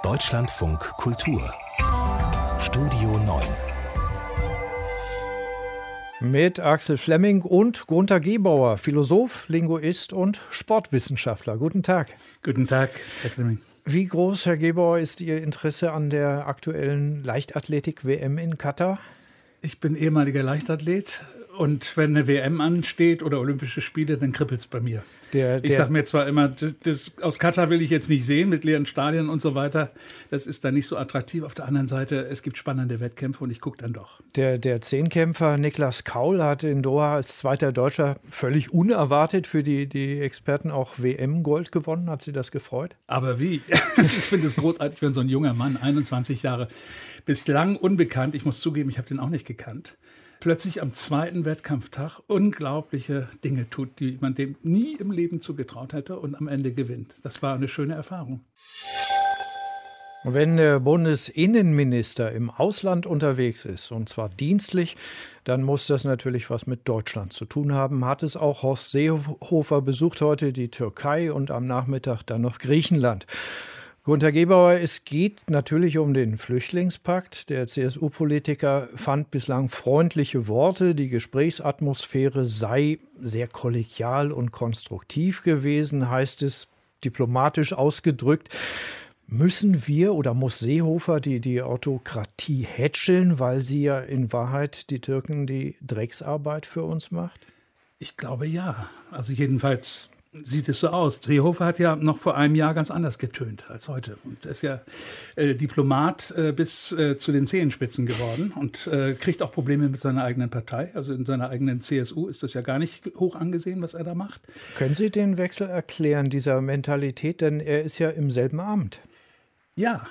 Deutschlandfunk Kultur Studio 9 mit Axel Flemming und Gunter Gebauer, Philosoph, Linguist und Sportwissenschaftler. Guten Tag. Guten Tag, Herr Flemming. Wie groß, Herr Gebauer, ist Ihr Interesse an der aktuellen Leichtathletik-WM in Katar? Ich bin ehemaliger Leichtathlet. Und wenn eine WM ansteht oder Olympische Spiele, dann kribbelt es bei mir. Ich sage mir zwar immer, aus Katar will ich jetzt nicht sehen, mit leeren Stadien und so weiter. Das ist dann nicht so attraktiv. Auf der anderen Seite, es gibt spannende Wettkämpfe und ich gucke dann doch. Der Zehnkämpfer Niklas Kaul hat in Doha als zweiter Deutscher völlig unerwartet für die Experten auch WM-Gold gewonnen. Hat Sie das gefreut? Aber wie? Ich finde es großartig, wenn so ein junger Mann, 21 Jahre, bislang unbekannt, ich muss zugeben, ich habe den auch nicht gekannt, plötzlich am zweiten Wettkampftag unglaubliche Dinge tut, die man dem nie im Leben zugetraut hätte und am Ende gewinnt. Das war eine schöne Erfahrung. Wenn der Bundesinnenminister im Ausland unterwegs ist, und zwar dienstlich, dann muss das natürlich was mit Deutschland zu tun haben. Hat es auch. Horst Seehofer besucht heute die Türkei und am Nachmittag dann noch Griechenland. Gunter Gebauer, es geht natürlich um den Flüchtlingspakt. Der CSU-Politiker fand bislang freundliche Worte. Die Gesprächsatmosphäre sei sehr kollegial und konstruktiv gewesen, heißt es diplomatisch ausgedrückt. Müssen wir oder muss Seehofer die Autokratie hätscheln, weil sie ja in Wahrheit die Türken die Drecksarbeit für uns macht? Ich glaube ja. Also jedenfalls sieht es so aus. Seehofer hat ja noch vor einem Jahr ganz anders getönt als heute. Und er ist ja Diplomat bis zu den Zehenspitzen geworden und kriegt auch Probleme mit seiner eigenen Partei. Also in seiner eigenen CSU ist das ja gar nicht hoch angesehen, was er da macht. Können Sie den Wechsel erklären, dieser Mentalität? Denn er ist ja im selben Amt. Ja,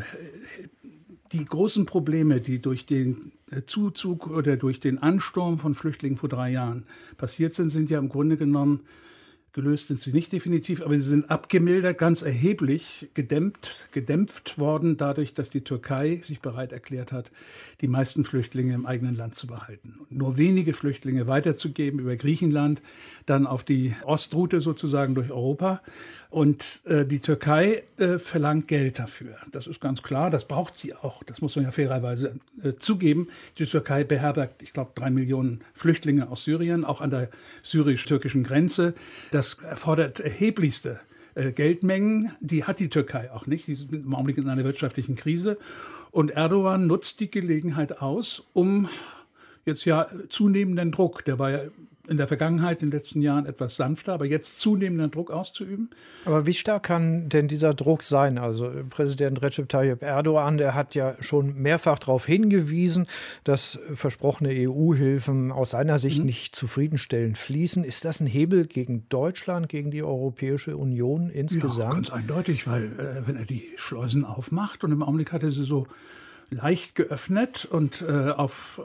die großen Probleme, die durch den Zuzug oder durch den Ansturm von Flüchtlingen vor 3 Jahren passiert sind ja im Grunde genommen, gelöst sind sie nicht definitiv, aber sie sind abgemildert, ganz erheblich gedämpft worden, dadurch, dass die Türkei sich bereit erklärt hat, die meisten Flüchtlinge im eigenen Land zu behalten. Und nur wenige Flüchtlinge weiterzugeben über Griechenland, dann auf die Ostroute sozusagen durch Europa. Und die Türkei verlangt Geld dafür. Das ist ganz klar, das braucht sie auch. Das muss man ja fairerweise zugeben. Die Türkei beherbergt, ich glaube, 3 Millionen Flüchtlinge aus Syrien, auch an der syrisch-türkischen Grenze. Das erfordert erheblichste Geldmengen. Die hat die Türkei auch nicht. Die sind im Augenblick in einer wirtschaftlichen Krise. Und Erdogan nutzt die Gelegenheit aus, um jetzt ja zunehmenden Druck, der war ja in der Vergangenheit, in den letzten Jahren etwas sanfter, aber jetzt zunehmenden Druck auszuüben. Aber wie stark kann denn dieser Druck sein? Also Präsident Recep Tayyip Erdogan, der hat ja schon mehrfach darauf hingewiesen, dass versprochene EU-Hilfen aus seiner Sicht nicht zufriedenstellend fließen. Ist das ein Hebel gegen Deutschland, gegen die Europäische Union insgesamt? Ja, ganz eindeutig, weil wenn er die Schleusen aufmacht und im Augenblick hat er sie so leicht geöffnet und auf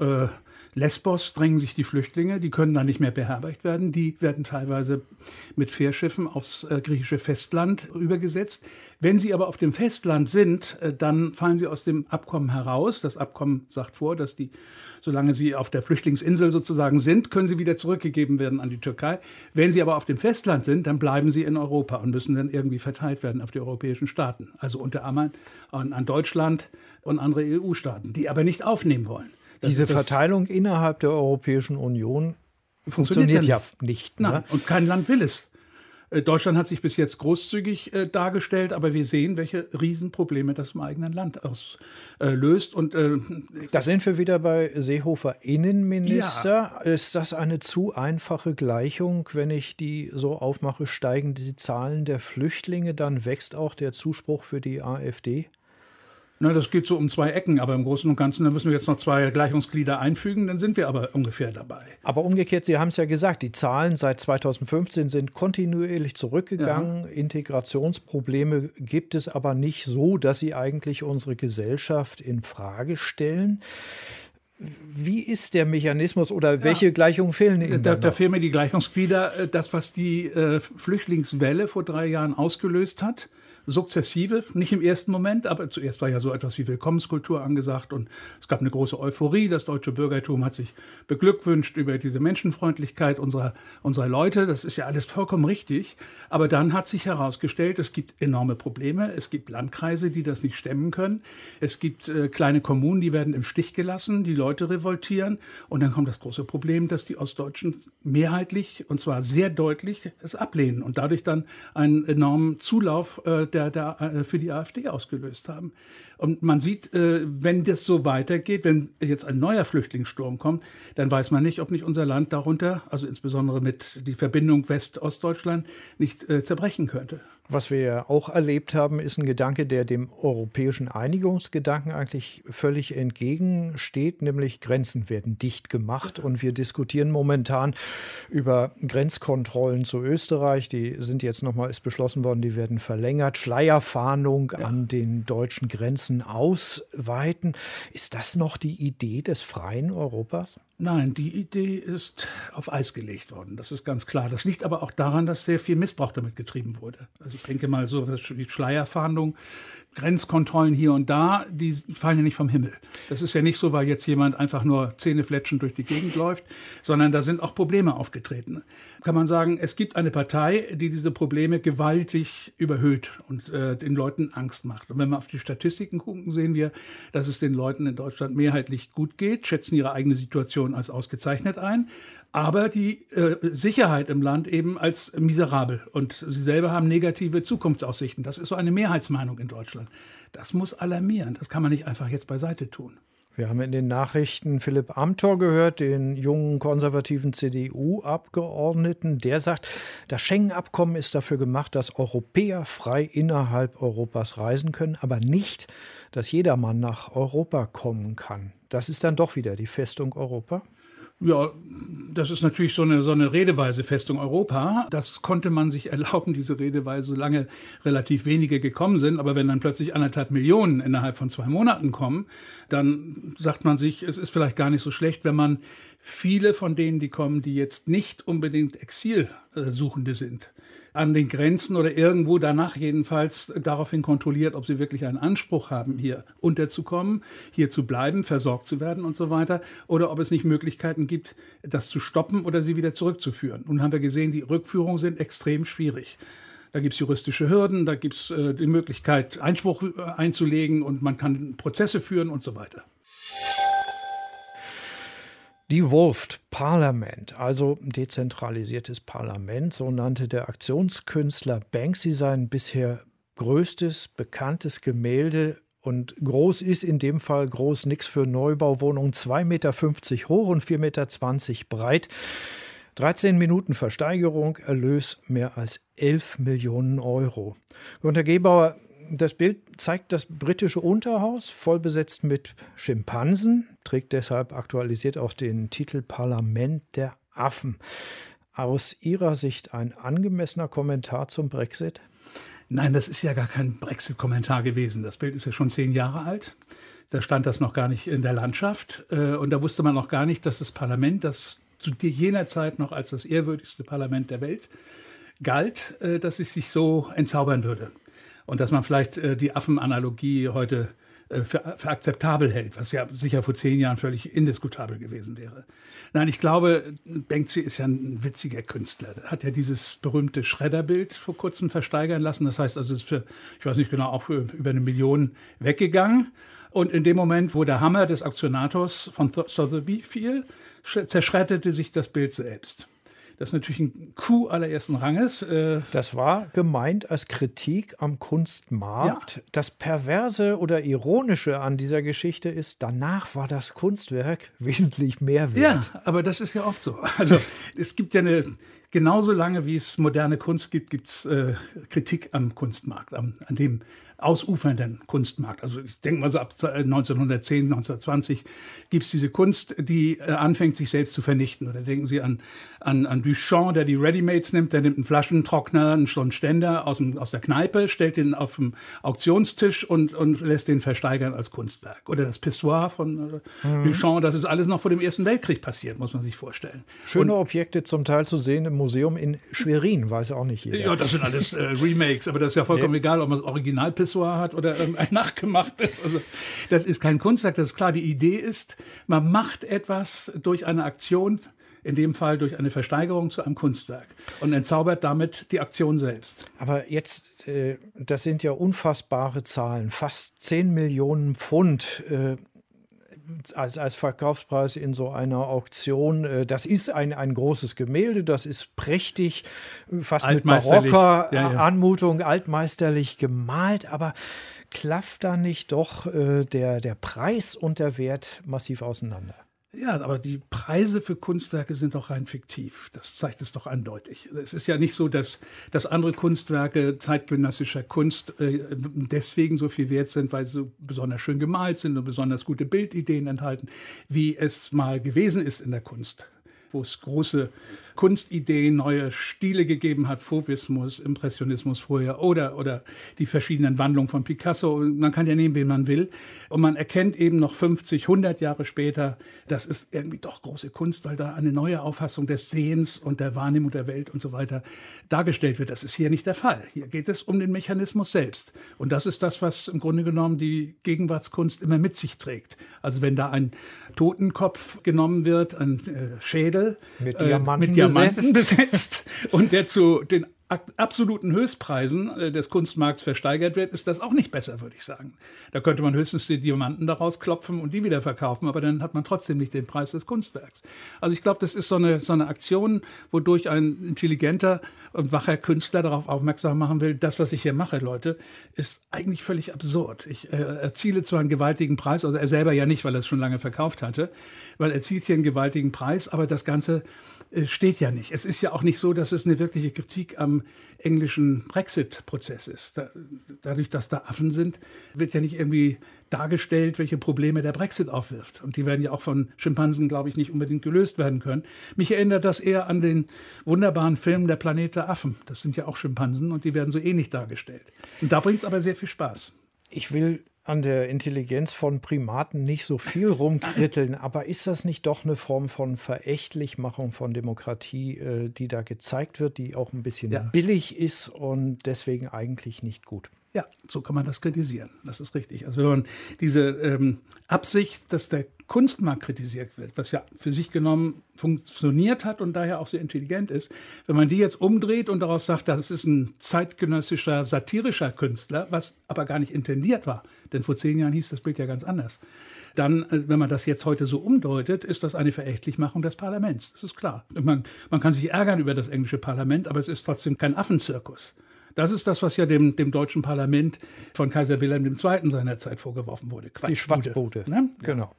Lesbos drängen sich die Flüchtlinge, die können da nicht mehr beherbergt werden. Die werden teilweise mit Fährschiffen aufs griechische Festland übergesetzt. Wenn sie aber auf dem Festland sind, dann fallen sie aus dem Abkommen heraus. Das Abkommen sagt vor, dass solange sie auf der Flüchtlingsinsel sozusagen sind, können sie wieder zurückgegeben werden an die Türkei. Wenn sie aber auf dem Festland sind, dann bleiben sie in Europa und müssen dann irgendwie verteilt werden auf die europäischen Staaten. Also unter anderem an Deutschland und andere EU-Staaten, die aber nicht aufnehmen wollen. Diese Verteilung innerhalb der Europäischen Union funktioniert ja nicht. Ne? Nein, und kein Land will es. Deutschland hat sich bis jetzt großzügig dargestellt, aber wir sehen, welche Riesenprobleme das im eigenen Land auslöst. Da sind wir wieder bei Seehofer Innenminister. Ja. Ist das eine zu einfache Gleichung? Wenn ich die so aufmache, steigen die Zahlen der Flüchtlinge, dann wächst auch der Zuspruch für die AfD? Na, das geht so um 2 Ecken, aber im Großen und Ganzen, da müssen wir jetzt noch 2 Gleichungsglieder einfügen, dann sind wir aber ungefähr dabei. Aber umgekehrt, Sie haben es ja gesagt, die Zahlen seit 2015 sind kontinuierlich zurückgegangen. Ja. Integrationsprobleme gibt es aber nicht so, dass sie eigentlich unsere Gesellschaft in Frage stellen. Wie ist der Mechanismus oder welche Gleichungen fehlen Ihnen da fehlen mir die Gleichungsglieder. Das, was die Flüchtlingswelle vor 3 Jahren ausgelöst hat, sukzessive, nicht im ersten Moment, aber zuerst war ja so etwas wie Willkommenskultur angesagt und es gab eine große Euphorie. Das deutsche Bürgertum hat sich beglückwünscht über diese Menschenfreundlichkeit unserer Leute. Das ist ja alles vollkommen richtig. Aber dann hat sich herausgestellt, es gibt enorme Probleme. Es gibt Landkreise, die das nicht stemmen können. Es gibt kleine Kommunen, die werden im Stich gelassen. Die Leute revoltieren. Und dann kommt das große Problem, dass die Ostdeutschen mehrheitlich, und zwar sehr deutlich, es ablehnen und dadurch dann einen enormen Zulauf für die AfD ausgelöst haben. Und man sieht, wenn das so weitergeht, wenn jetzt ein neuer Flüchtlingssturm kommt, dann weiß man nicht, ob nicht unser Land darunter, also insbesondere mit die Verbindung West-Ostdeutschland, nicht zerbrechen könnte. Was wir ja auch erlebt haben, ist ein Gedanke, der dem europäischen Einigungsgedanken eigentlich völlig entgegensteht, nämlich Grenzen werden dicht gemacht. Und wir diskutieren momentan über Grenzkontrollen zu Österreich. Die sind jetzt nochmal, ist beschlossen worden, die werden verlängert. Schleierfahndung an den deutschen Grenzen ausweiten. Ist das noch die Idee des freien Europas? Nein, die Idee ist auf Eis gelegt worden. Das ist ganz klar. Das liegt aber auch daran, dass sehr viel Missbrauch damit getrieben wurde. Also ich denke mal, so wie Schleierfahndung, Grenzkontrollen hier und da, die fallen ja nicht vom Himmel. Das ist ja nicht so, weil jetzt jemand einfach nur zähnefletschend durch die Gegend läuft, sondern da sind auch Probleme aufgetreten. Kann man sagen, es gibt eine Partei, die diese Probleme gewaltig überhöht und den Leuten Angst macht. Und wenn wir auf die Statistiken gucken, sehen wir, dass es den Leuten in Deutschland mehrheitlich gut geht, schätzen ihre eigene Situation als ausgezeichnet ein, aber die Sicherheit im Land eben als miserabel. Und sie selber haben negative Zukunftsaussichten. Das ist so eine Mehrheitsmeinung in Deutschland. Das muss alarmieren. Das kann man nicht einfach jetzt beiseite tun. Wir haben in den Nachrichten Philipp Amthor gehört, den jungen konservativen CDU-Abgeordneten. Der sagt, das Schengen-Abkommen ist dafür gemacht, dass Europäer frei innerhalb Europas reisen können, aber nicht, dass jedermann nach Europa kommen kann. Das ist dann doch wieder die Festung Europa? Ja, das ist natürlich so eine Redeweise, Festung Europa. Das konnte man sich erlauben, diese Redeweise, solange relativ wenige gekommen sind. Aber wenn dann plötzlich 1,5 Millionen innerhalb von 2 Monaten kommen, dann sagt man sich, es ist vielleicht gar nicht so schlecht, wenn man viele von denen, die kommen, die jetzt nicht unbedingt Exilsuchende sind, an den Grenzen oder irgendwo danach jedenfalls daraufhin kontrolliert, ob sie wirklich einen Anspruch haben, hier unterzukommen, hier zu bleiben, versorgt zu werden und so weiter, oder ob es nicht Möglichkeiten gibt, das zu stoppen oder sie wieder zurückzuführen. Nun haben wir gesehen, die Rückführungen sind extrem schwierig. Da gibt es juristische Hürden, da gibt es die Möglichkeit, Einspruch einzulegen und man kann Prozesse führen und so weiter. Devolved Parliament, also dezentralisiertes Parlament, so nannte der Aktionskünstler Banksy sein bisher größtes, bekanntes Gemälde. Und groß ist in dem Fall groß nix für Neubauwohnungen, 2,50 Meter hoch und 4,20 Meter breit. 13 Minuten Versteigerung, Erlös mehr als 11 Millionen Euro. Gunter Gebauer, das Bild zeigt das britische Unterhaus, voll besetzt mit Schimpansen, trägt deshalb aktualisiert auch den Titel Parlament der Affen. Aus Ihrer Sicht ein angemessener Kommentar zum Brexit? Nein, das ist ja gar kein Brexit-Kommentar gewesen. Das Bild ist ja schon 10 Jahre alt. Da stand das noch gar nicht in der Landschaft. Und da wusste man noch gar nicht, dass das Parlament, das zu jener Zeit noch als das ehrwürdigste Parlament der Welt galt, dass es sich so entzaubern würde. Und dass man vielleicht die Affenanalogie heute für akzeptabel hält, was ja sicher vor 10 Jahren völlig indiskutabel gewesen wäre. Nein, ich glaube, Banksy ist ja ein witziger Künstler. Er hat ja dieses berühmte Schredderbild vor kurzem versteigern lassen. Das heißt also, es ist für, ich weiß nicht genau, auch für über 1 Million weggegangen. Und in dem Moment, wo der Hammer des Auktionators von Sotheby fiel, zerschredderte sich das Bild selbst. Das ist natürlich ein Coup allerersten Ranges. Das war gemeint als Kritik am Kunstmarkt. Ja. Das Perverse oder Ironische an dieser Geschichte ist, danach war das Kunstwerk wesentlich mehr wert. Ja, aber das ist ja oft so. Also es gibt ja genauso lange, wie es moderne Kunst gibt, gibt es Kritik am Kunstmarkt, an dem ausufernden Kunstmarkt. Also ich denke mal so ab 1910, 1920 gibt es diese Kunst, die anfängt, sich selbst zu vernichten. Oder denken Sie an Duchamp, der die Readymates nimmt, der nimmt einen Flaschentrockner, einen Ständer aus der Kneipe, stellt den auf dem Auktionstisch und lässt den versteigern als Kunstwerk. Oder das Pissoir von Duchamp, das ist alles noch vor dem Ersten Weltkrieg passiert, muss man sich vorstellen. Schöne Objekte zum Teil zu sehen im Museum in Schwerin, weiß auch nicht jeder. Ja, das sind alles Remakes, aber das ist ja vollkommen egal, ob man das Original-Pissoir hat oder ein nachgemachtes. Also, das ist kein Kunstwerk, das ist klar. Die Idee ist, man macht etwas durch eine Aktion, in dem Fall durch eine Versteigerung zu einem Kunstwerk und entzaubert damit die Aktion selbst. Aber jetzt, das sind ja unfassbare Zahlen, fast 10 Millionen Pfund als Verkaufspreis in so einer Auktion. Das ist ein großes Gemälde, das ist prächtig, fast mit barocker Anmutung, altmeisterlich gemalt, aber klafft da nicht doch der Preis und der Wert massiv auseinander? Ja, aber die Preise für Kunstwerke sind doch rein fiktiv. Das zeigt es doch eindeutig. Es ist ja nicht so, dass andere Kunstwerke zeitgenössischer Kunst deswegen so viel wert sind, weil sie so besonders schön gemalt sind und besonders gute Bildideen enthalten, wie es mal gewesen ist in der Kunst, wo es große Kunstideen, neue Stile gegeben hat, Fauvismus, Impressionismus früher oder die verschiedenen Wandlungen von Picasso. Man kann ja nehmen, wen man will. Und man erkennt eben noch 50, 100 Jahre später, das ist irgendwie doch große Kunst, weil da eine neue Auffassung des Sehens und der Wahrnehmung der Welt und so weiter dargestellt wird. Das ist hier nicht der Fall. Hier geht es um den Mechanismus selbst. Und das ist das, was im Grunde genommen die Gegenwartskunst immer mit sich trägt. Also wenn da ein Totenkopf genommen wird, ein Schädel mit Diamanten besetzt und der zu den absoluten Höchstpreisen des Kunstmarkts versteigert wird, ist das auch nicht besser, würde ich sagen. Da könnte man höchstens die Diamanten daraus klopfen und die wieder verkaufen, aber dann hat man trotzdem nicht den Preis des Kunstwerks. Also ich glaube, das ist so eine Aktion, wodurch ein intelligenter und wacher Künstler darauf aufmerksam machen will, das, was ich hier mache, Leute, ist eigentlich völlig absurd. Ich erziele zwar einen gewaltigen Preis, also er selber ja nicht, weil er es schon lange verkauft hatte, weil er erzielt hier einen gewaltigen Preis, aber das Ganze steht ja nicht. Es ist ja auch nicht so, dass es eine wirkliche Kritik am englischen Brexit-Prozess ist. Dadurch, dass da Affen sind, wird ja nicht irgendwie dargestellt, welche Probleme der Brexit aufwirft. Und die werden ja auch von Schimpansen, glaube ich, nicht unbedingt gelöst werden können. Mich erinnert das eher an den wunderbaren Film Der Planet der Affen. Das sind ja auch Schimpansen und die werden so ähnlich dargestellt. Und da bringt es aber sehr viel Spaß. Ich will an der Intelligenz von Primaten nicht so viel rumkritteln, aber ist das nicht doch eine Form von Verächtlichmachung von Demokratie, die da gezeigt wird, die auch ein bisschen billig ist und deswegen eigentlich nicht gut? Ja, so kann man das kritisieren. Das ist richtig. Also wenn man diese Absicht, dass der Kunstmarkt kritisiert wird, was ja für sich genommen funktioniert hat und daher auch sehr intelligent ist, wenn man die jetzt umdreht und daraus sagt, das ist ein zeitgenössischer, satirischer Künstler, was aber gar nicht intendiert war, denn vor 10 Jahren hieß das Bild ja ganz anders, dann, wenn man das jetzt heute so umdeutet, ist das eine Verächtlichmachung des Parlaments. Das ist klar. Man kann sich ärgern über das englische Parlament, aber es ist trotzdem kein Affenzirkus. Das ist das, was ja dem deutschen Parlament von Kaiser Wilhelm II. Seinerzeit vorgeworfen wurde. Die Schwatzbude, ne? Genau.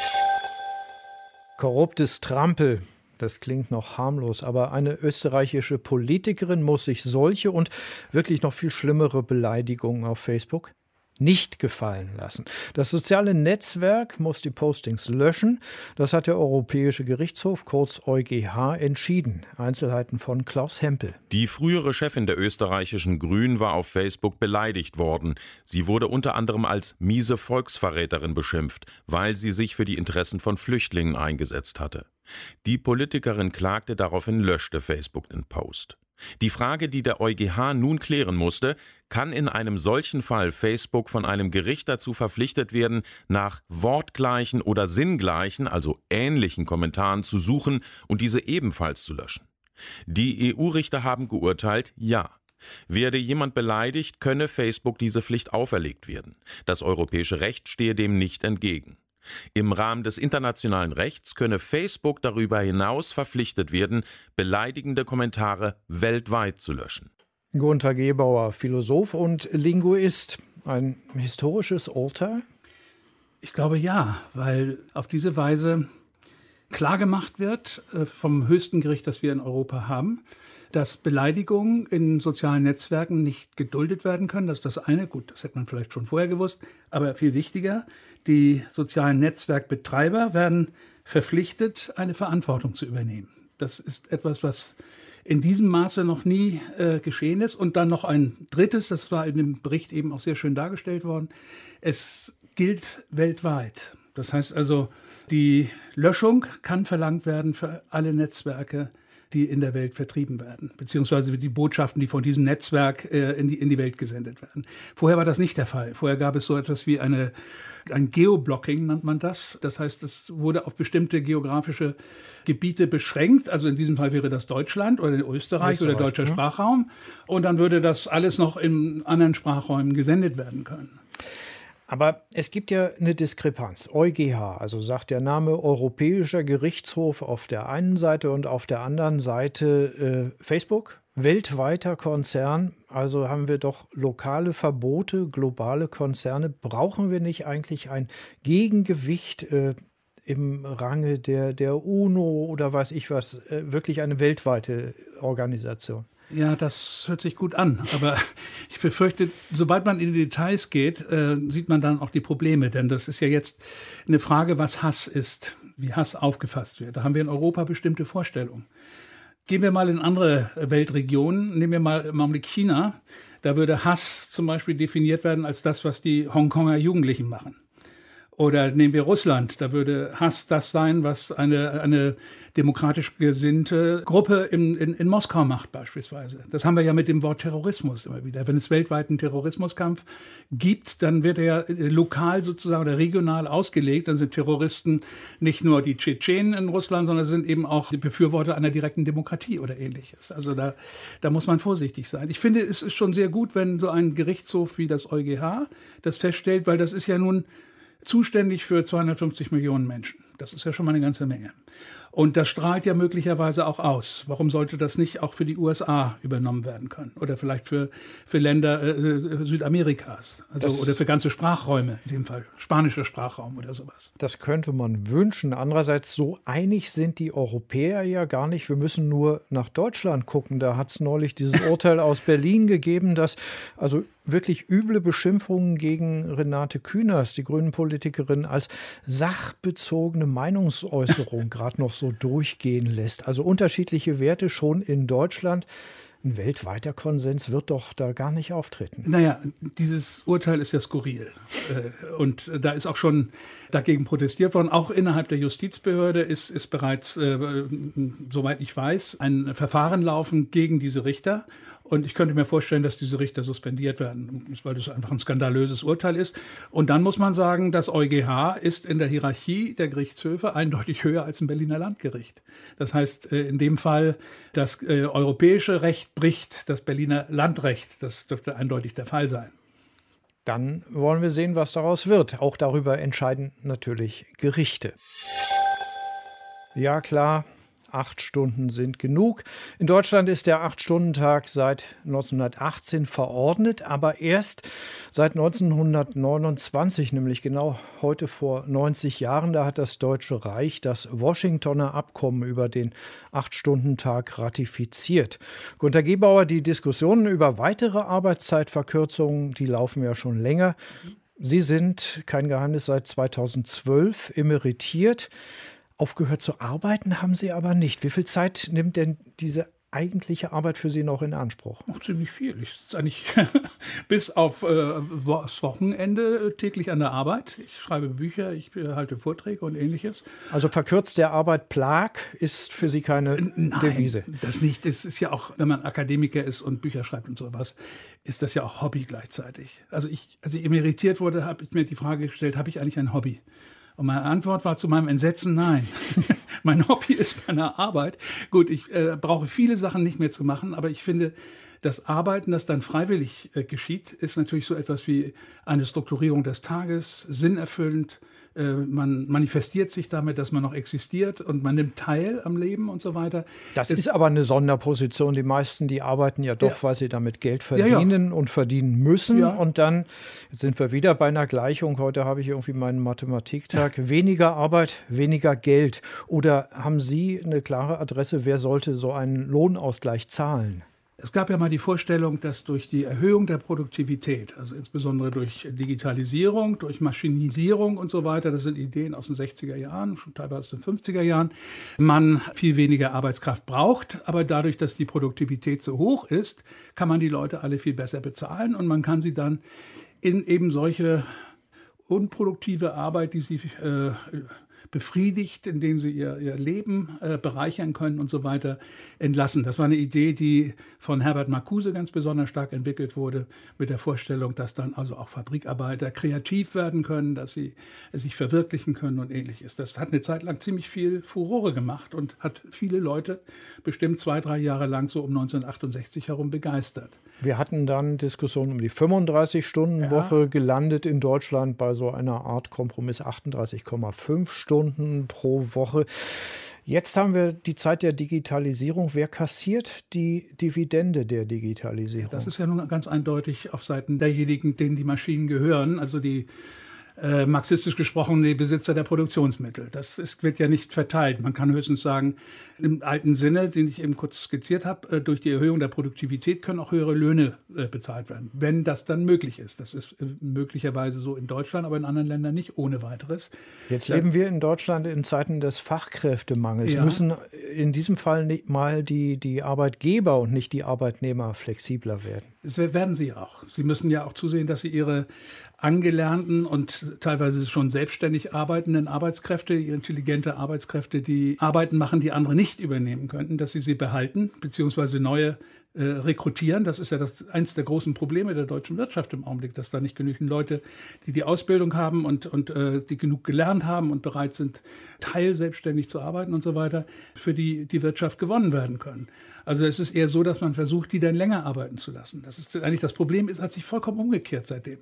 Korruptes Trampel, das klingt noch harmlos, aber eine österreichische Politikerin muss sich solche und wirklich noch viel schlimmere Beleidigungen auf Facebook nicht gefallen lassen. Das soziale Netzwerk muss die Postings löschen. Das hat der Europäische Gerichtshof, kurz EuGH, entschieden. Einzelheiten von Klaus Hempel. Die frühere Chefin der österreichischen Grünen war auf Facebook beleidigt worden. Sie wurde unter anderem als miese Volksverräterin beschimpft, weil sie sich für die Interessen von Flüchtlingen eingesetzt hatte. Die Politikerin klagte, daraufhin löschte Facebook den Post. Die Frage, die der EuGH nun klären musste: Kann in einem solchen Fall Facebook von einem Gericht dazu verpflichtet werden, nach wortgleichen oder sinngleichen, also ähnlichen Kommentaren zu suchen und diese ebenfalls zu löschen? Die EU-Richter haben geurteilt, ja. Werde jemand beleidigt, könne Facebook diese Pflicht auferlegt werden. Das europäische Recht stehe dem nicht entgegen. Im Rahmen des internationalen Rechts könne Facebook darüber hinaus verpflichtet werden, beleidigende Kommentare weltweit zu löschen. Gunther Gebauer, Philosoph und Linguist. Ein historisches Urteil? Ich glaube ja, weil auf diese Weise klargemacht wird vom höchsten Gericht, das wir in Europa haben, dass Beleidigungen in sozialen Netzwerken nicht geduldet werden können. Das ist das eine. Gut, das hätte man vielleicht schon vorher gewusst. Aber viel wichtiger, die sozialen Netzwerkbetreiber werden verpflichtet, eine Verantwortung zu übernehmen. Das ist etwas, was in diesem Maße noch nie geschehen ist. Und dann noch ein drittes, das war in dem Bericht eben auch sehr schön dargestellt worden. Es gilt weltweit. Das heißt also, die Löschung kann verlangt werden für alle Netzwerke die in der Welt vertrieben werden, beziehungsweise die Botschaften, die von diesem Netzwerk in die Welt gesendet werden. Vorher war das nicht der Fall. Vorher gab es so etwas wie ein Geoblocking, nennt man das. Das heißt, es wurde auf bestimmte geografische Gebiete beschränkt. Also in diesem Fall wäre das Deutschland oder Österreich oder deutscher Sprachraum. Und dann würde das alles noch in anderen Sprachräumen gesendet werden können. Aber es gibt ja eine Diskrepanz. EuGH, also sagt der Name Europäischer Gerichtshof auf der einen Seite und auf der anderen Seite Facebook, weltweiter Konzern. Also haben wir doch lokale Verbote, globale Konzerne. Brauchen wir nicht eigentlich ein Gegengewicht im Range der UNO oder weiß ich was, wirklich eine weltweite Organisation? Ja, das hört sich gut an, aber ich befürchte, sobald man in die Details geht, sieht man dann auch die Probleme, denn das ist ja jetzt eine Frage, was Hass ist, wie Hass aufgefasst wird. Da haben wir in Europa bestimmte Vorstellungen. Gehen wir mal in andere Weltregionen, nehmen wir mal im Augenblick China, da würde Hass zum Beispiel definiert werden als das, was die Hongkonger Jugendlichen machen. Oder nehmen wir Russland, da würde Hass das sein, was eine demokratisch gesinnte Gruppe in Moskau macht beispielsweise. Das haben wir ja mit dem Wort Terrorismus immer wieder. Wenn es weltweit einen Terrorismuskampf gibt, dann wird er ja lokal sozusagen oder regional ausgelegt. Dann sind Terroristen nicht nur die Tschetschenen in Russland, sondern sind eben auch die Befürworter einer direkten Demokratie oder Ähnliches. Also da muss man vorsichtig sein. Ich finde, es ist schon sehr gut, wenn so ein Gerichtshof wie das EuGH das feststellt, weil das ist ja nun zuständig für 250 Millionen Menschen. Das ist ja schon mal eine ganze Menge. Und das strahlt ja möglicherweise auch aus. Warum sollte das nicht auch für die USA übernommen werden können? Oder vielleicht für Länder Südamerikas, oder für ganze Sprachräume, in dem Fall spanischer Sprachraum oder sowas. Das könnte man wünschen. Andererseits, so einig sind die Europäer ja gar nicht. Wir müssen nur nach Deutschland gucken. Da hat es neulich dieses Urteil aus Berlin gegeben, dass also wirklich üble Beschimpfungen gegen Renate Künast, die Grünen-Politikerin, als sachbezogene Meinungsäußerung gerade noch so durchgehen lässt. Also unterschiedliche Werte schon in Deutschland. Ein weltweiter Konsens wird doch da gar nicht auftreten. Naja, dieses Urteil ist ja skurril. Und da ist auch schon dagegen protestiert worden. Auch innerhalb der Justizbehörde ist bereits, soweit ich weiß, ein Verfahren laufen gegen diese Richter. Und ich könnte mir vorstellen, dass diese Richter suspendiert werden, weil das einfach ein skandalöses Urteil ist. Und dann muss man sagen, das EuGH ist in der Hierarchie der Gerichtshöfe eindeutig höher als ein Berliner Landgericht. Das heißt, in dem Fall, das europäische Recht bricht das Berliner Landrecht. Das dürfte eindeutig der Fall sein. Dann wollen wir sehen, was daraus wird. Auch darüber entscheiden natürlich Gerichte. Ja, klar. 8 Stunden sind genug. In Deutschland ist der 8-Stunden-Tag seit 1918 verordnet, aber erst seit 1929, nämlich genau heute vor 90 Jahren, da hat das Deutsche Reich das Washingtoner Abkommen über den 8-Stunden-Tag ratifiziert. Gunter Gebauer, die Diskussionen über weitere Arbeitszeitverkürzungen, die laufen ja schon länger. Sie sind, kein Geheimnis, seit 2012 emeritiert. Aufgehört zu arbeiten haben Sie aber nicht. Wie viel Zeit nimmt denn diese eigentliche Arbeit für Sie noch in Anspruch? Auch ziemlich viel. Ich sitze eigentlich bis auf das Wochenende täglich an der Arbeit. Ich schreibe Bücher, ich halte Vorträge und Ähnliches. Also verkürzt der Arbeit Plag ist für Sie keine Devise? Nein, das nicht. Das ist ja auch, wenn man Akademiker ist und Bücher schreibt und sowas, ist das ja auch Hobby gleichzeitig. Also als ich emeritiert wurde, habe ich mir die Frage gestellt, habe ich eigentlich ein Hobby? Und meine Antwort war zu meinem Entsetzen, nein. Mein Hobby ist meine Arbeit. Gut, ich brauche viele Sachen nicht mehr zu machen, aber ich finde, das Arbeiten, das dann freiwillig geschieht, ist natürlich so etwas wie eine Strukturierung des Tages, sinnerfüllend. Man manifestiert sich damit, dass man noch existiert und man nimmt teil am Leben und so weiter. Das ist aber eine Sonderposition. Die meisten, die arbeiten ja doch, weil sie damit Geld verdienen und verdienen müssen. Ja. Und dann sind wir wieder bei einer Gleichung. Heute habe ich irgendwie meinen Mathematiktag. Weniger Arbeit, weniger Geld. Oder haben Sie eine klare Adresse, wer sollte so einen Lohnausgleich zahlen? Es gab ja mal die Vorstellung, dass durch die Erhöhung der Produktivität, also insbesondere durch Digitalisierung, durch Maschinisierung und so weiter, das sind Ideen aus den 60er Jahren, schon teilweise aus den 50er Jahren, man viel weniger Arbeitskraft braucht. Aber dadurch, dass die Produktivität so hoch ist, kann man die Leute alle viel besser bezahlen und man kann sie dann in eben solche unproduktive Arbeit, die sie befriedigt, indem sie ihr Leben bereichern können und so weiter, entlassen. Das war eine Idee, die von Herbert Marcuse ganz besonders stark entwickelt wurde, mit der Vorstellung, dass dann also auch Fabrikarbeiter kreativ werden können, dass sie sich verwirklichen können und Ähnliches. Das hat eine Zeit lang ziemlich viel Furore gemacht und hat viele Leute bestimmt 2-3 Jahre lang so um 1968 herum begeistert. Wir hatten dann Diskussionen um die 35-Stunden-Woche, gelandet in Deutschland bei so einer Art Kompromiss 38,5 Stunden pro Woche. Jetzt haben wir die Zeit der Digitalisierung. Wer kassiert die Dividende der Digitalisierung? Das ist ja nun ganz eindeutig auf Seiten derjenigen, denen die Maschinen gehören, also die marxistisch gesprochen die Besitzer der Produktionsmittel. Wird ja nicht verteilt. Man kann höchstens sagen, im alten Sinne, den ich eben kurz skizziert habe, durch die Erhöhung der Produktivität können auch höhere Löhne bezahlt werden, wenn das dann möglich ist. Das ist möglicherweise so in Deutschland, aber in anderen Ländern nicht ohne weiteres. Jetzt leben wir in Deutschland in Zeiten des Fachkräftemangels. Ja. Müssen in diesem Fall nicht mal die Arbeitgeber und nicht die Arbeitnehmer flexibler werden? Das werden sie auch. Sie müssen ja auch zusehen, dass sie ihre angelernten und teilweise schon selbstständig arbeitenden Arbeitskräfte, intelligente Arbeitskräfte, die Arbeiten machen, die andere nicht übernehmen könnten, dass sie behalten bzw. neue rekrutieren. Das ist ja eins der großen Probleme der deutschen Wirtschaft im Augenblick, dass da nicht genügend Leute, die Ausbildung haben und die genug gelernt haben und bereit sind, teilselbstständig zu arbeiten und so weiter, für die Wirtschaft gewonnen werden können. Also es ist eher so, dass man versucht, die dann länger arbeiten zu lassen. Das ist eigentlich das Problem, hat sich vollkommen umgekehrt seitdem.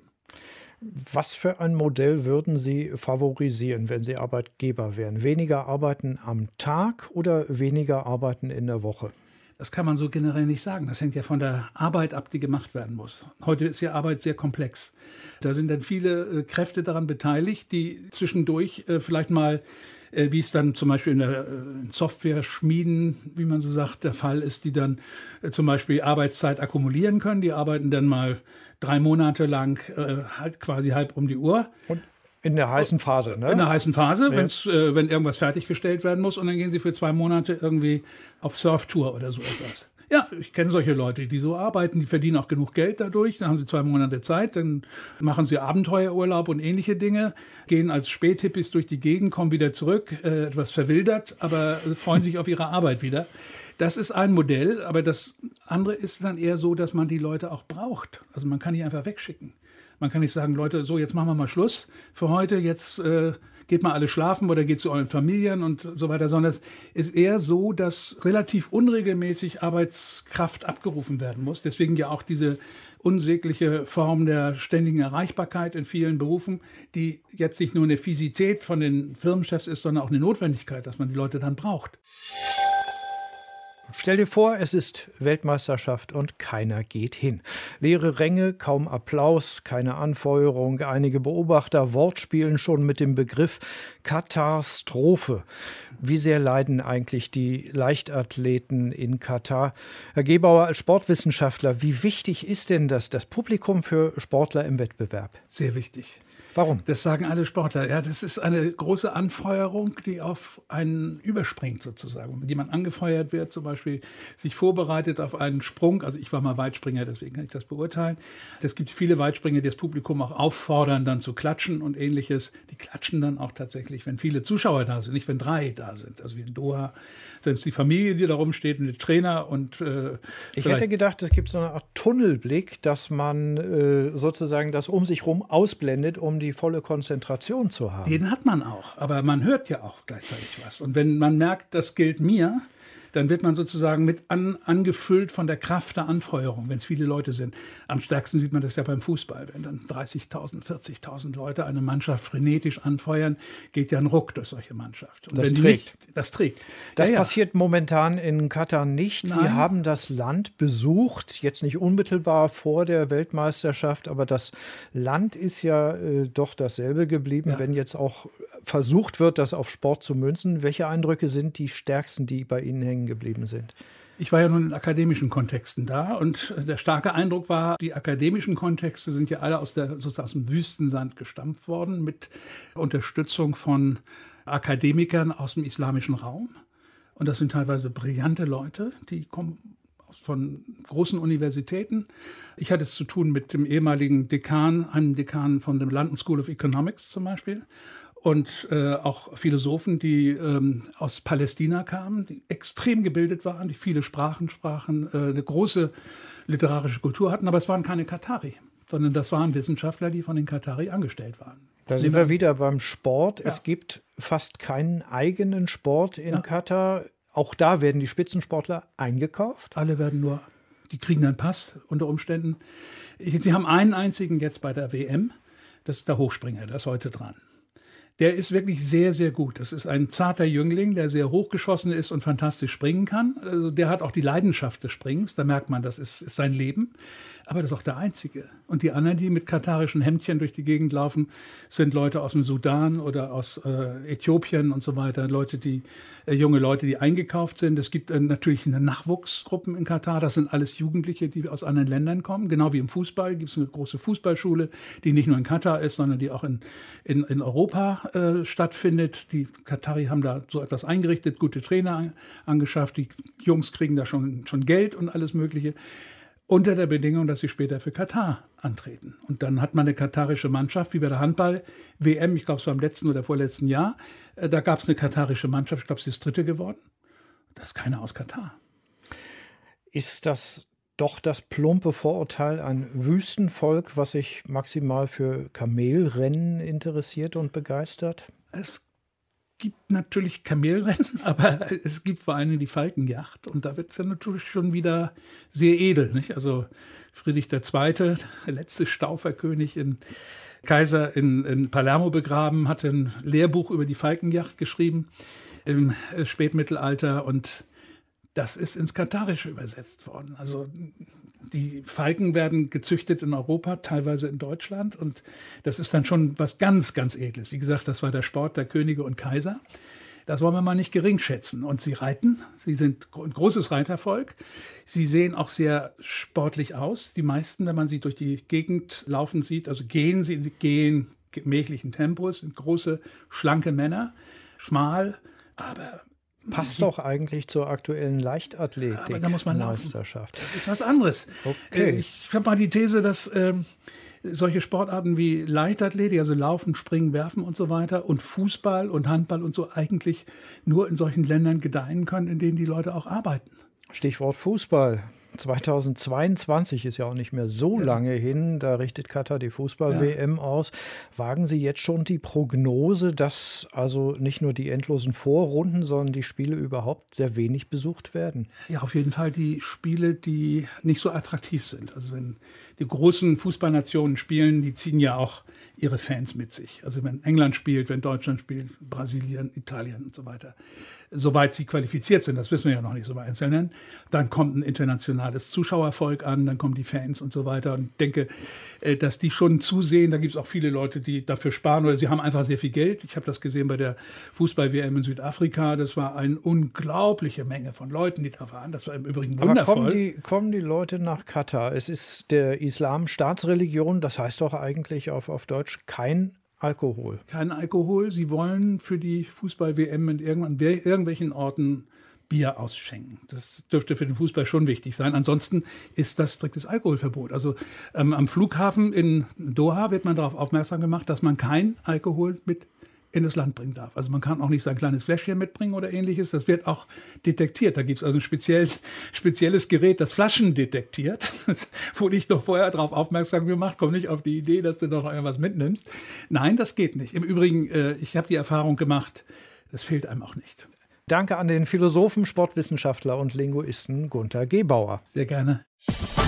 Was für ein Modell würden Sie favorisieren, wenn Sie Arbeitgeber wären? Weniger arbeiten am Tag oder weniger arbeiten in der Woche? Das kann man so generell nicht sagen. Das hängt ja von der Arbeit ab, die gemacht werden muss. Heute ist ja Arbeit sehr komplex. Da sind dann viele Kräfte daran beteiligt, die zwischendurch vielleicht mal, wie es dann zum Beispiel in Software-Schmieden, wie man so sagt, der Fall ist, die dann zum Beispiel Arbeitszeit akkumulieren können. Die arbeiten dann mal 3 Monate lang quasi halb um die Uhr. Und in der heißen Phase, ne? In der heißen Phase, ja. Wenn irgendwas fertiggestellt werden muss und dann gehen sie für 2 Monate irgendwie auf Surftour oder so etwas. Ja, ich kenne solche Leute, die so arbeiten, die verdienen auch genug Geld dadurch, dann haben sie 2 Monate Zeit, dann machen sie Abenteuerurlaub und ähnliche Dinge, gehen als Späthippies durch die Gegend, kommen wieder zurück, etwas verwildert, aber freuen sich auf ihre Arbeit wieder. Das ist ein Modell, aber das andere ist dann eher so, dass man die Leute auch braucht. Also man kann die einfach wegschicken. Man kann nicht sagen, Leute, so jetzt machen wir mal Schluss für heute, jetzt geht mal alle schlafen oder geht zu euren Familien und so weiter, sondern es ist eher so, dass relativ unregelmäßig Arbeitskraft abgerufen werden muss. Deswegen ja auch diese unsägliche Form der ständigen Erreichbarkeit in vielen Berufen, die jetzt nicht nur eine Fisität von den Firmenchefs ist, sondern auch eine Notwendigkeit, dass man die Leute dann braucht. Stell dir vor, es ist Weltmeisterschaft und keiner geht hin. Leere Ränge, kaum Applaus, keine Anfeuerung. Einige Beobachter wortspielen schon mit dem Begriff Katastrophe. Wie sehr leiden eigentlich die Leichtathleten in Katar? Herr Gebauer, als Sportwissenschaftler, wie wichtig ist denn das Publikum für Sportler im Wettbewerb? Sehr wichtig. Warum? Das sagen alle Sportler. Ja, das ist eine große Anfeuerung, die auf einen überspringt sozusagen. Wenn jemand angefeuert wird, zum Beispiel sich vorbereitet auf einen Sprung. Also ich war mal Weitspringer, deswegen kann ich das beurteilen. Es gibt viele Weitspringer, die das Publikum auch auffordern, dann zu klatschen und Ähnliches. Die klatschen dann auch tatsächlich, wenn viele Zuschauer da sind, nicht wenn 3 da sind. Also wie in Doha sind es die Familie, die da rumsteht und der Trainer. Und ich hätte gedacht, es gibt so eine Art Tunnelblick, dass man sozusagen das um sich herum ausblendet, um die volle Konzentration zu haben. Den hat man auch, aber man hört ja auch gleichzeitig was. Und wenn man merkt, das gilt mir, dann wird man sozusagen mit angefüllt von der Kraft der Anfeuerung, wenn es viele Leute sind. Am stärksten sieht man das ja beim Fußball. Wenn dann 30.000, 40.000 Leute eine Mannschaft frenetisch anfeuern, geht ja ein Ruck durch solche Mannschaft. Und das trägt. Das trägt. Das passiert momentan in Katar nicht. Nein. Sie haben das Land besucht, jetzt nicht unmittelbar vor der Weltmeisterschaft, aber das Land ist ja doch dasselbe geblieben, wenn jetzt auch versucht wird, das auf Sport zu münzen. Welche Eindrücke sind die stärksten, die bei Ihnen hängen geblieben sind? Ich war ja nun in akademischen Kontexten da und der starke Eindruck war, die akademischen Kontexte sind ja alle sozusagen aus dem Wüstensand gestampft worden mit Unterstützung von Akademikern aus dem islamischen Raum. Und das sind teilweise brillante Leute, die kommen von großen Universitäten. Ich hatte es zu tun mit dem ehemaligen Dekan, einem Dekan von der London School of Economics zum Beispiel. und auch Philosophen, die aus Palästina kamen, die extrem gebildet waren, die viele Sprachen sprachen, eine große literarische Kultur hatten, aber es waren keine Katari, sondern das waren Wissenschaftler, die von den Katari angestellt waren. Da sind wir wieder beim Sport. Ja. Es gibt fast keinen eigenen Sport in Katar. Auch da werden die Spitzensportler eingekauft. Alle werden nur, die kriegen einen Pass unter Umständen. Sie haben einen einzigen jetzt bei der WM, das ist der Hochspringer, der ist heute dran. Der ist wirklich sehr, sehr gut. Das ist ein zarter Jüngling, der sehr hochgeschossen ist und fantastisch springen kann. Also der hat auch die Leidenschaft des Springens. Da merkt man, das ist sein Leben. Aber das ist auch der Einzige. Und die anderen, die mit katarischen Hemdchen durch die Gegend laufen, sind Leute aus dem Sudan oder aus Äthiopien und so weiter. Junge Leute, die eingekauft sind. Es gibt natürlich Nachwuchsgruppen in Katar. Das sind alles Jugendliche, die aus anderen Ländern kommen. Genau wie im Fußball gibt es eine große Fußballschule, die nicht nur in Katar ist, sondern die auch in Europa stattfindet. Die Katari haben da so etwas eingerichtet, gute Trainer angeschafft. Die Jungs kriegen da schon Geld und alles Mögliche. Unter der Bedingung, dass sie später für Katar antreten. Und dann hat man eine katarische Mannschaft, wie bei der Handball-WM, ich glaube, es war im letzten oder vorletzten Jahr. Da gab es eine katarische Mannschaft, ich glaube, sie ist Dritte geworden. Da ist keiner aus Katar. Ist das doch das plumpe Vorurteil, ein Wüstenvolk, was sich maximal für Kamelrennen interessiert und begeistert? Es gibt natürlich Kamelrennen, aber es gibt vor allem die Falkenjagd. Und da wird es ja natürlich schon wieder sehr edel. Nicht? Also Friedrich II., der letzte Stauferkönig, Kaiser in Palermo begraben, hatte ein Lehrbuch über die Falkenjagd geschrieben im Spätmittelalter. Und das ist ins Katarische übersetzt worden. Also die Falken werden gezüchtet in Europa, teilweise in Deutschland. Und das ist dann schon was ganz, ganz Edles. Wie gesagt, das war der Sport der Könige und Kaiser. Das wollen wir mal nicht gering schätzen. Und sie reiten. Sie sind ein großes Reitervolk. Sie sehen auch sehr sportlich aus. Die meisten, wenn man sie durch die Gegend laufen sieht, also gehen gemächlichen Tempos, sind große, schlanke Männer, schmal, aber passt doch eigentlich zur aktuellen Leichtathletik. Aber da muss man Meisterschaft. Das ist was anderes. Okay. Ich habe mal die These, dass solche Sportarten wie Leichtathletik, also Laufen, Springen, Werfen und so weiter und Fußball und Handball und so eigentlich nur in solchen Ländern gedeihen können, in denen die Leute auch arbeiten. Stichwort Fußball. 2022 ist ja auch nicht mehr so lange hin. Da richtet Katar die Fußball-WM aus. Wagen Sie jetzt schon die Prognose, dass also nicht nur die endlosen Vorrunden, sondern die Spiele überhaupt sehr wenig besucht werden? Ja, auf jeden Fall die Spiele, die nicht so attraktiv sind. Also wenn die großen Fußballnationen spielen, die ziehen ja auch ihre Fans mit sich. Also wenn England spielt, wenn Deutschland spielt, Brasilien, Italien und so weiter. Soweit sie qualifiziert sind, das wissen wir ja noch nicht so bei Einzelnen, dann kommt ein internationales Zuschauervolk an, dann kommen die Fans und so weiter. Und ich denke, dass die schon zusehen, da gibt es auch viele Leute, die dafür sparen oder sie haben einfach sehr viel Geld. Ich habe das gesehen bei der Fußball-WM in Südafrika, das war eine unglaubliche Menge von Leuten, die da waren. Das war im Übrigen wundervoll. Aber kommen die Leute nach Katar? Es ist der Islam Staatsreligion, das heißt doch eigentlich auf Deutsch kein Alkohol. Kein Alkohol. Sie wollen für die Fußball-WM in irgendwelchen Orten Bier ausschenken. Das dürfte für den Fußball schon wichtig sein. Ansonsten ist das striktes Alkoholverbot. Also am Flughafen in Doha wird man darauf aufmerksam gemacht, dass man kein Alkohol mit in das Land bringen darf. Also man kann auch nicht sein kleines Fläschchen mitbringen oder ähnliches. Das wird auch detektiert. Da gibt es also ein spezielles Gerät, das Flaschen detektiert. Das wurde ich doch vorher darauf aufmerksam gemacht. Komm nicht auf die Idee, dass du noch irgendwas mitnimmst. Nein, das geht nicht. Im Übrigen, ich habe die Erfahrung gemacht, das fehlt einem auch nicht. Danke an den Philosophen, Sportwissenschaftler und Linguisten Gunter Gebauer. Sehr gerne.